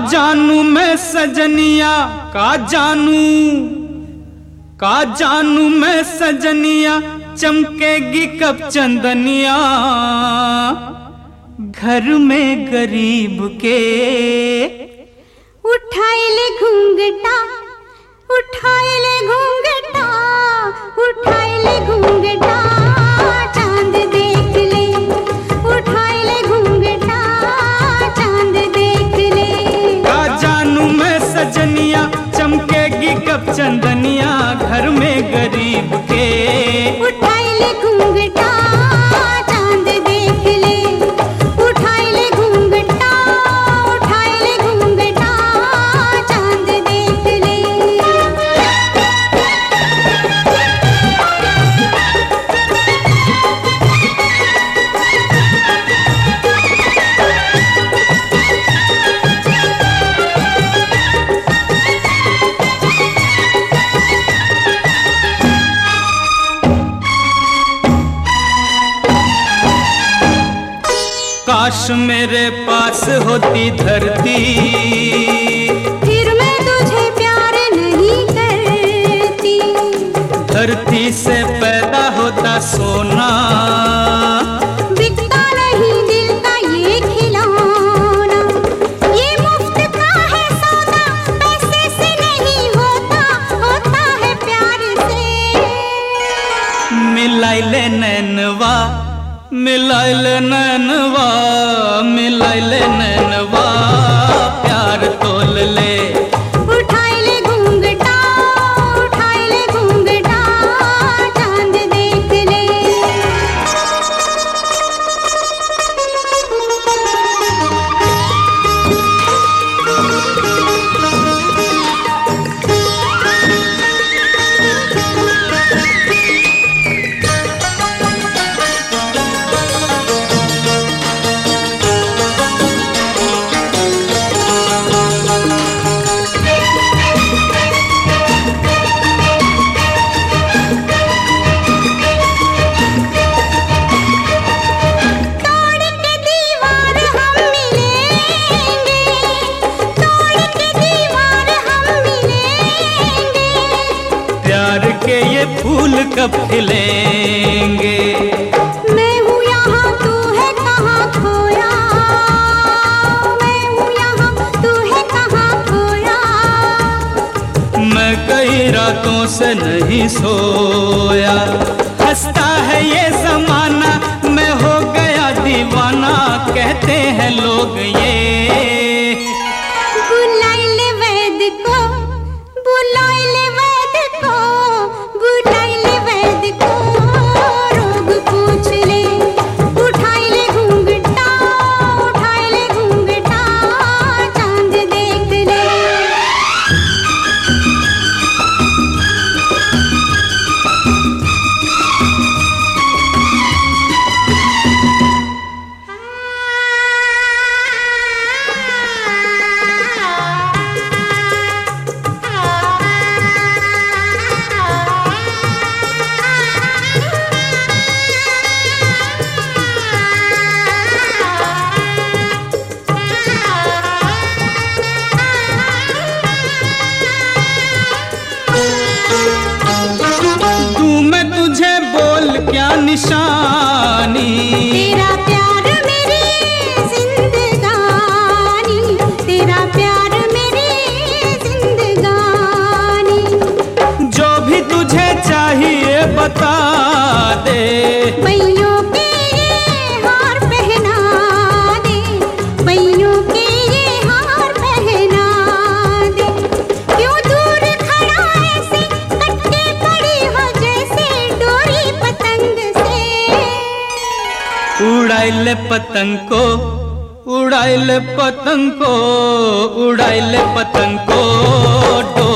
जानू मैं सजनिया, का जानू मैं सजनिया, चमकेगी कब चंदनिया घर में गरीब के। उठाए ले घूंघटा, उठाए ले घूंघटा, उठाए ले घूंघटा, चांद देख ले, उठाए ले घूंघटा, चांद देख ले। का जानू मैं सजनिया, चमकेगी कब चंदनिया घर में गरीब के। उठाए ले घूंघटा, चांद देख ले, उठाए ले घूंघटा, उठाए ले घूंघटा, चांद देख ले। काश मेरे पास होती धरती, फिर मैं तुझे प्यार नहीं करती। धरती से पैदा होता सोना, बिकता नहीं दिल का ये खिलौना। ये मुफ्त का है सौदा, पैसे से नहीं होता, होता है प्यार से। मिलाई ले नैनवा, मिलाई ले नैनवा, मिलाई ले नैनवा, प्यार तोल ले। उठाए ले घूंघटा, उठाए ले घूंघटा, चांद देख ले। के ये फूल कब खिलेंगे। मैं हूँ यहाँ तू है कहाँ खोया, मैं हूँ यहाँ तू है कहाँ खोया। मैं कई रातों से नहीं सोया, हंसता है ये जमाना, मैं हो गया दीवाना कहते हैं लोग ये। बुलाए ले वैद को, बुलाए ले वैद को, बुलाए ले वैद को, रोग पूछ ले। उठाए ले घूंघटा, उठाए ले घूंघटा, चांद देख ले। क्या निशानी तेरा प्यार मेरी जिंदगानी, तेरा प्यार मेरी जिंदगानी। जो भी तुझे चाहिए बता दे, बैयों के ये हार पहना दे, बैयों के ये हार पहना दे। क्यों दूर खड़ा ऐसे कटके पड़ी हो जैसे डोरी पतंग से। उड़ाई ले पतंग को, उड़ाई ले पतंग को, उड़ाई ले पतंग को।